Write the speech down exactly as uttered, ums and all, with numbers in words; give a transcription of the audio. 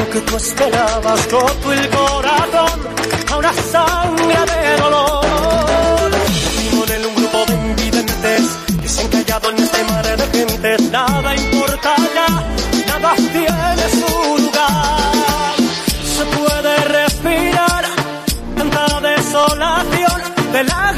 que tú esperabas, roto el corazón a una sangre de dolor. Vivo en un grupo de invidentes que se han callado en este mar de gentes. Nada importa ya, nada tiene su lugar. Se puede respirar tanta desolación de la